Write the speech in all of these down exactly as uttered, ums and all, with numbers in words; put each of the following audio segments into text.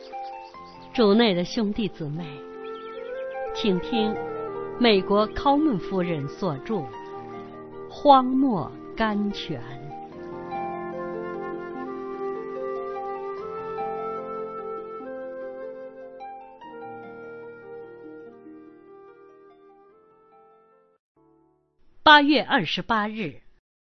主内的兄弟姊妹，请听美国考门夫人所著《荒漠甘泉》。八月二十八日，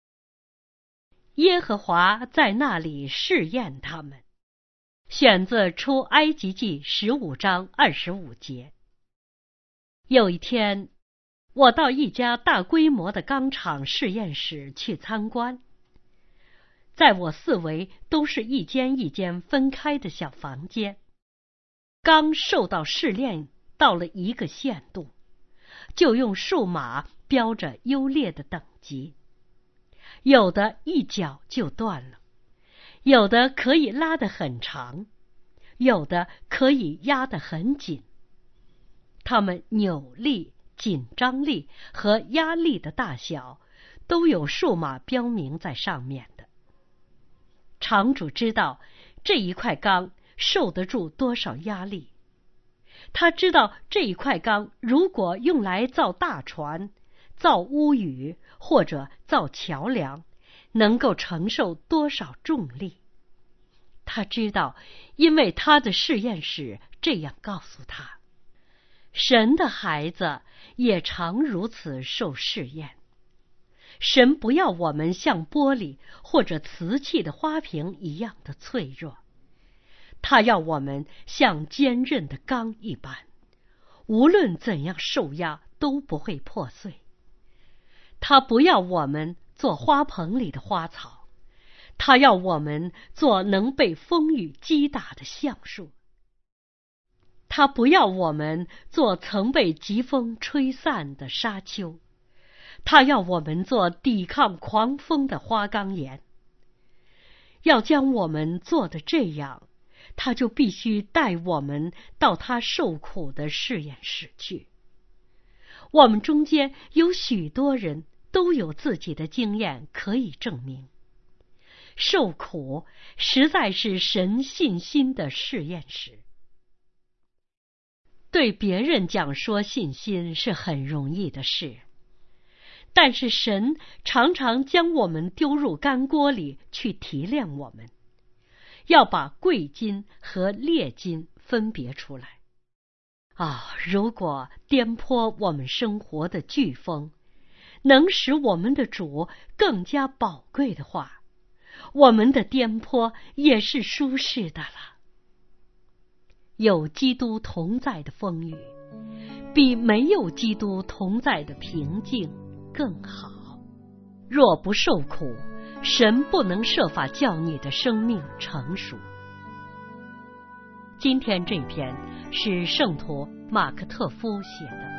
耶和华在那里试验他们。选自出埃及记十五章二十五节。有一天，我到一家大规模的钢厂实验室去参观。在我四围都是一间一间分开的小房间。钢受到试炼到了一个限度，就用数码标着优劣的等级。有的一角就断了，有的可以拉得很长，有的可以压得很紧。它们扭力、紧张力和压力的大小都有数码标明在上面的。厂主知道这一块钢受得住多少压力，他知道这一块钢如果用来造大船、造屋宇或者造桥梁，能够承受多少重力。他知道，因为他的实验室这样告诉他。神的孩子也常如此受试验。神不要我们像玻璃或者瓷器的花瓶一样的脆弱，他要我们像坚韧的钢一般，无论怎样受压都不会破碎。他不要我们做花棚里的花草，他要我们做能被风雨击打的橡树。他不要我们做曾被疾风吹散的沙丘，他要我们做抵抗狂风的花岗岩。要将我们做得这样，他就必须带我们到他受苦的实验室去。我们中间有许多人都有自己的经验可以证明，受苦实在是神信心的试验室。对别人讲说信心是很容易的事，但是神常常将我们丢入干锅里去提炼我们，要把贵金和劣金分别出来。啊，如果颠簸我们生活的飓风能使我们的主更加宝贵的话，我们的颠簸也是舒适的了。有基督同在的风雨，比没有基督同在的平静更好。若不受苦，神不能设法叫你的生命成熟。今天这篇是圣徒马克特夫写的。